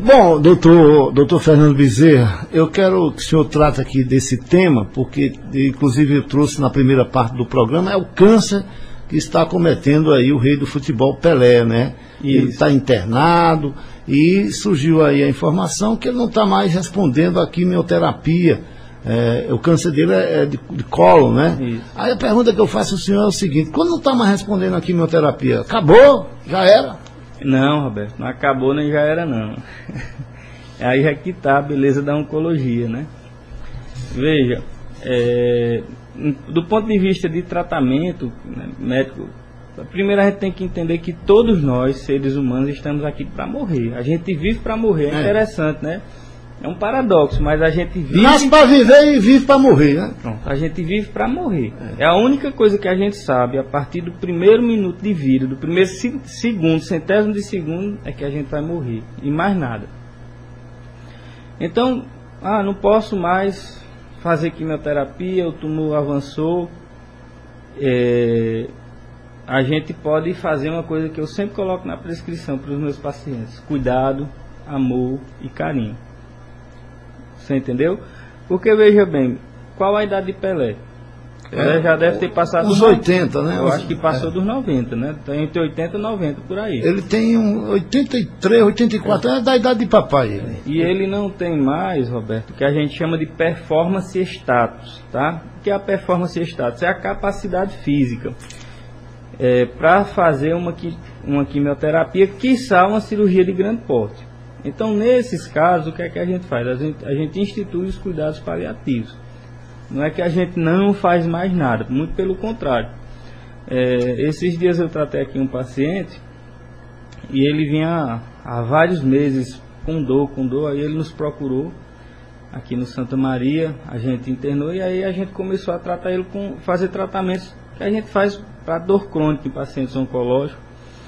Bom, doutor Fernando Bezerra, eu quero que o senhor trate aqui desse tema, porque inclusive eu trouxe na primeira parte do programa, é o câncer que está cometendo aí o rei do futebol, Pelé, né? Isso. Ele está internado e surgiu aí a informação que ele não está mais respondendo à quimioterapia. O câncer dele é de colo, né? Isso. Aí a pergunta que eu faço ao senhor é o seguinte: quando não está mais respondendo à quimioterapia, acabou? Já era? Não, Roberto, não acabou nem já era não. Aí é que está a beleza da oncologia, né? Veja, do ponto de vista de tratamento, né, médico, primeiro a gente tem que entender que todos nós, seres humanos, estamos aqui para morrer. A gente vive para morrer, é interessante, né? É um paradoxo, mas a gente vive... Nasce para viver e vive para morrer, né? Pronto, a gente vive para morrer. É a única coisa que a gente sabe, a partir do primeiro minuto de vida, do primeiro segundo, centésimo de segundo, é que a gente vai morrer. E mais nada. Então, não posso mais fazer quimioterapia, o tumor avançou. A gente pode fazer uma coisa que eu sempre coloco na prescrição para os meus pacientes: cuidado, amor e carinho. Você entendeu? Porque, veja bem, qual a idade de Pelé? Pelé já deve ter passado dos 80, né? Eu acho que passou dos 90, né? Está entre 80 e 90, por aí. Ele tem 83, 84 anos, da idade de papai. E ele não tem mais, Roberto, o que a gente chama de performance status, tá? O que é a performance status? É a capacidade física para fazer uma quimioterapia, quiçá uma cirurgia de grande porte. Então, nesses casos, o que é que a gente faz? A gente institui os cuidados paliativos. Não é que a gente não faz mais nada, muito pelo contrário. Esses dias eu tratei aqui um paciente e ele vinha há vários meses com dor, aí ele nos procurou aqui no Santa Maria, a gente internou e aí a gente começou a tratar ele fazer tratamentos que a gente faz para dor crônica em pacientes oncológicos.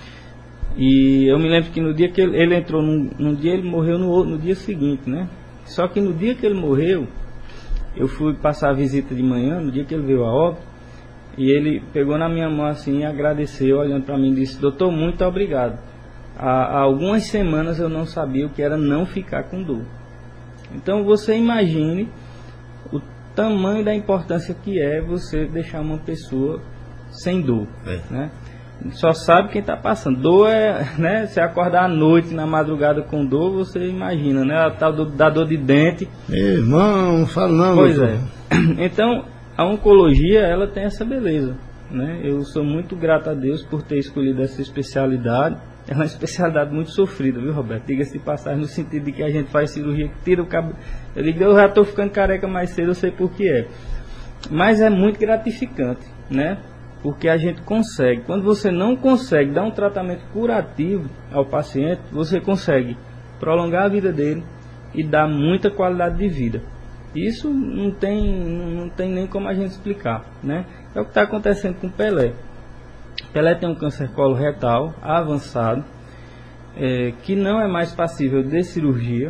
E eu me lembro que no dia que ele entrou, num dia ele morreu no dia seguinte, né? Só que no dia que ele morreu, eu fui passar a visita de manhã, no dia que ele veio a óbito, e ele pegou na minha mão assim e agradeceu, olhando para mim e disse: doutor, muito obrigado. Há algumas semanas eu não sabia o que era não ficar com dor. Então você imagine o tamanho da importância que é você deixar uma pessoa sem dor, né? Só sabe quem está passando. Dor né? Se acordar à noite, na madrugada com dor, você imagina, né? A tal da dor de dente. Irmão, não fala não. Pois é. Então, a oncologia, ela tem essa beleza, né? Eu sou muito grato a Deus por ter escolhido essa especialidade. É uma especialidade muito sofrida, viu, Roberto? Diga-se de passagem, no sentido de que a gente faz cirurgia que tira o cabelo. Eu digo, eu já estou ficando careca mais cedo, eu sei por que é. Mas é muito gratificante, né? Porque a gente consegue. Quando você não consegue dar um tratamento curativo ao paciente, você consegue prolongar a vida dele e dar muita qualidade de vida. Isso não tem nem como a gente explicar, né? É o que está acontecendo com Pelé. Pelé tem um câncer coloretal avançado, que não é mais passível de cirurgia,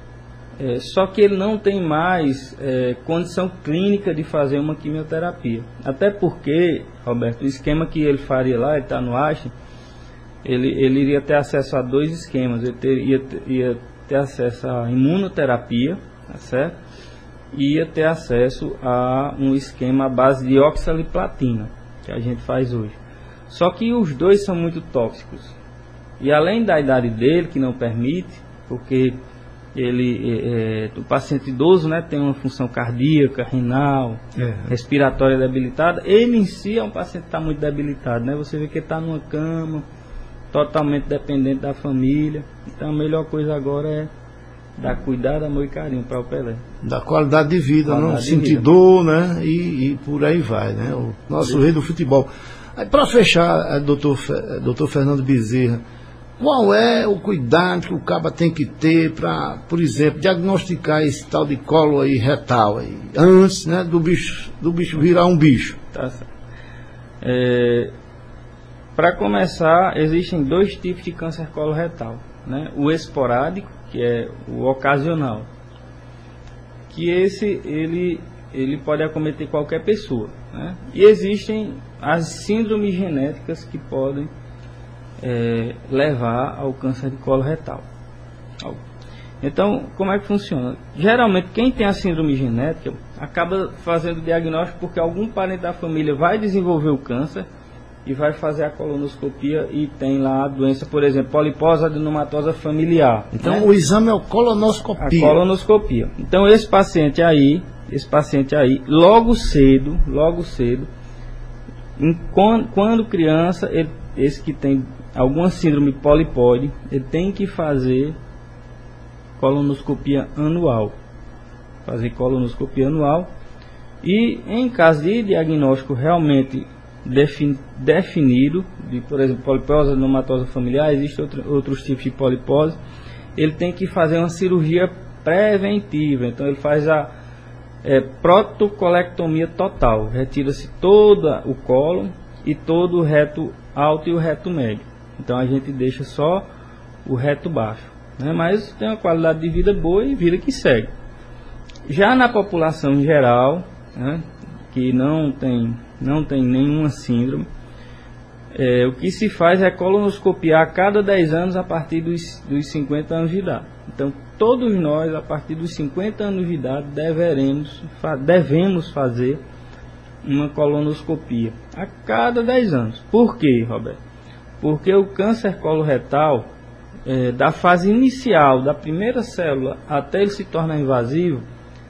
só que ele não tem mais condição clínica de fazer uma quimioterapia. Até porque, Roberto, o esquema que ele faria lá, ele está no Einstein, ele iria ter acesso a 2 esquemas. Ele ia ter acesso à imunoterapia, tá certo? E ia ter acesso a um esquema à base de oxaliplatina, que a gente faz hoje. Só que os dois são muito tóxicos. E além da idade dele, que não permite, porque o paciente idoso, né, tem uma função cardíaca, renal, respiratória debilitada. Ele em si é um paciente que está muito debilitado, né? Você vê que ele está numa cama, totalmente dependente da família. Então a melhor coisa agora é dar cuidado, amor e carinho para o Pelé. Da qualidade de vida, não sentir dor, né? E por aí vai, né? O nosso rei do futebol. Para fechar, doutor Fernando Bezerra, qual é o cuidado que o caba tem que ter para, por exemplo, diagnosticar esse tal de colo aí retal aí, antes, né, do bicho virar um bicho? Tá certo. Para começar, existem 2 tipos de câncer coloretal, né? O esporádico, que é o ocasional, que ele pode acometer qualquer pessoa, né? E existem as síndromes genéticas que podem levar ao câncer de colo retal. Então, como é que funciona? Geralmente, quem tem a síndrome genética acaba fazendo o diagnóstico porque algum parente da família vai desenvolver o câncer e vai fazer a colonoscopia e tem lá a doença, por exemplo, polipose adenomatosa familiar. Então, né? O exame é o colonoscopia. A colonoscopia. Então, esse paciente aí, logo cedo, quando criança, esse que tem alguma síndrome polipoide, ele tem que fazer colonoscopia anual. E em caso de diagnóstico realmente definido, de, por exemplo, polipose adenomatosa familiar, existem outros tipos de polipose, ele tem que fazer uma cirurgia preventiva. Então ele faz a protocolectomia total, retira-se todo o cólon e todo o reto alto e o reto médio. Então a gente deixa só o reto baixo, né? Mas tem uma qualidade de vida boa e vida que segue. Já na população em geral, né, que não tem nenhuma síndrome, o que se faz é colonoscopiar a cada 10 anos a partir dos 50 anos de idade. Então todos nós, a partir dos 50 anos de idade, devemos fazer uma colonoscopia a cada 10 anos. Por quê, Roberto? Porque o câncer coloretal, da fase inicial, da primeira célula até ele se tornar invasivo,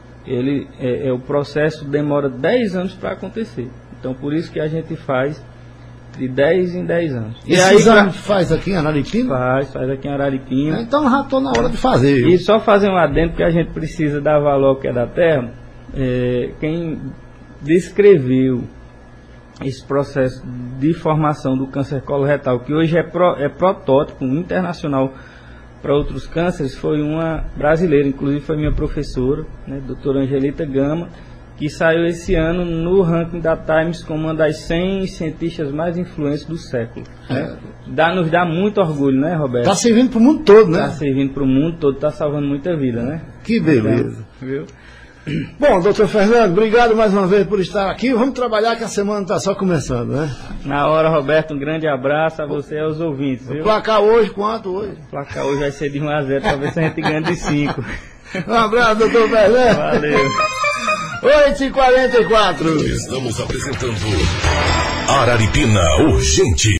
o processo demora 10 anos para acontecer. Então por isso que a gente faz de 10 em 10 anos. Esse exame faz aqui em Araripina? Faz aqui em Araripina. Então já estou na hora de fazer. E só fazer um adendo, que a gente precisa dar valor ao que é da terra. Quem descreveu esse processo de formação do câncer coloretal, que hoje é protótipo internacional para outros cânceres, foi uma brasileira, inclusive foi minha professora, né, doutora Angelita Gama, que saiu esse ano no ranking da Times como uma das 100 cientistas mais influentes do século. Né? Nos dá muito orgulho, né, Roberto? Está servindo para o mundo todo, né? Está servindo para o mundo todo, está salvando muita vida, né? Que beleza. Então, viu? Bom, doutor Fernando, obrigado mais uma vez por estar aqui. Vamos trabalhar, que a semana está só começando, né? Na hora, Roberto, um grande abraço a você e aos ouvintes, viu? O placar hoje, quanto hoje? O placar hoje vai ser de 1-0, talvez a gente ganhe de 5. Um abraço, doutor Fernando. Valeu. 8h44. Estamos apresentando Araripina Urgente.